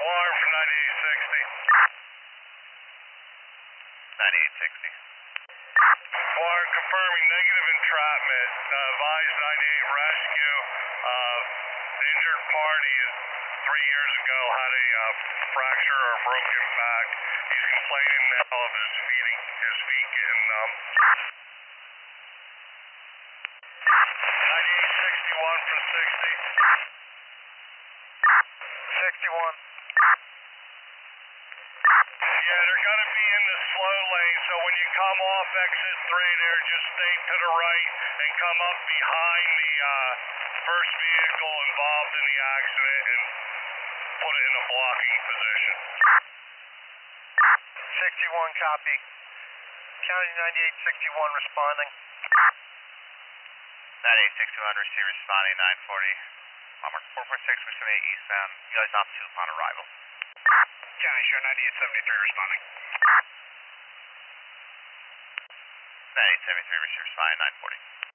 Alarm for 9860. 9860. Alarm confirming negative entrapment. Advise 98 rescue. Injured party 3 years ago had a fracture or broken back. He's complaining now of his feet getting numb. 9861 for 60. 61. Yeah, they're going to be in the slow lane, so when you come off exit 3 there, just stay to the right and come up behind the first vehicle involved in the accident and put it in a blocking position. 61 copy. County 9861 responding. 9861 receive responding 940. Mark 446 for 78 eastbound. You guys off 2 upon arrival. County show 9873 responding. 9873 receive responding 940.